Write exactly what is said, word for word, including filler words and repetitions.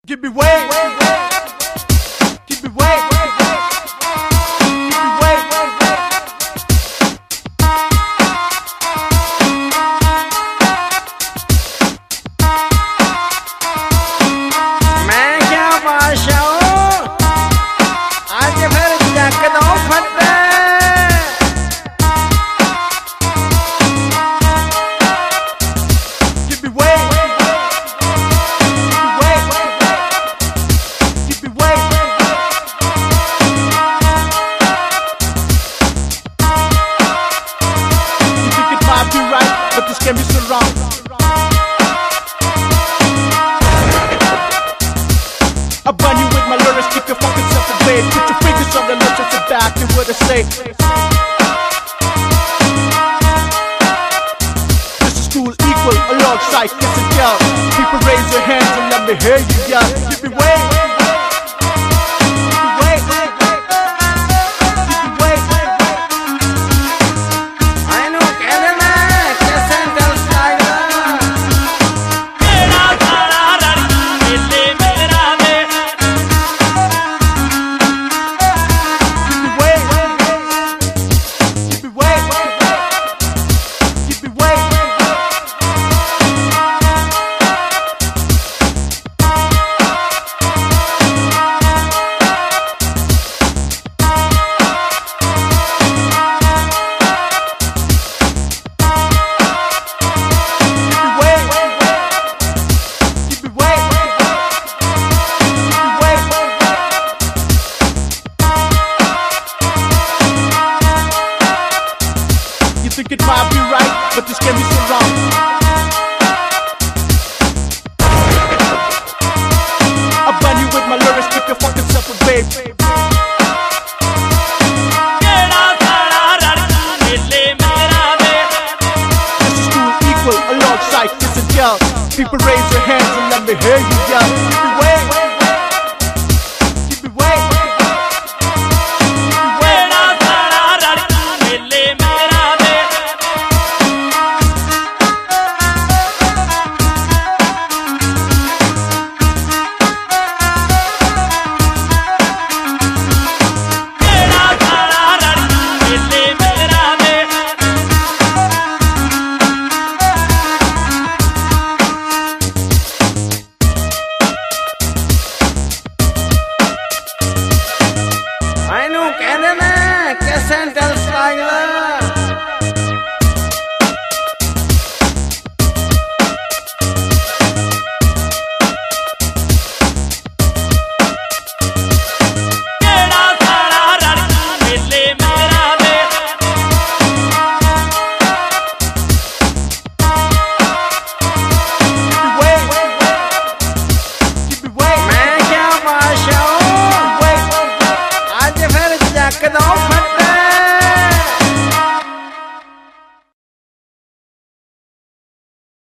Give me way, give me way, give me way. मैं क्या बादशाह हूँ, आज फिर जग दो फटे। Give me way, give me way, give me way. You think it might be right, but this can be so wrong. I burn you with my lyrics, keep your fucking self away. Put your fingers on the lips and sit back and what I say. This is cool, equal, alongside kids and yell. People raise your hands and let me hear you yell. Give me way, give me way, give me way. I know कहने में कैसे दिल साया। मेरा सारा लड़की मेले मेरा में Give me way, give me way, give me way. You think it might be right, but this can be so wrong. I burn you with my lyrics, keep your fucking self away. मेरा सारा लड़की मेले मेरा में This is cool, equal, alongside kids and yell. People raise their hands and let me hear you yell. Give me way, give me way, give me way. मेरा सारा लड़की मेले मेरा में मेरा सारा लड़की मेले मेरा में I know कहने में कैसे दिल साया। मेरा सारा लड़की मेले मेरा में Give me way, give me way, मैं क्या बादशाह हूँ, way. आज फिर जग दो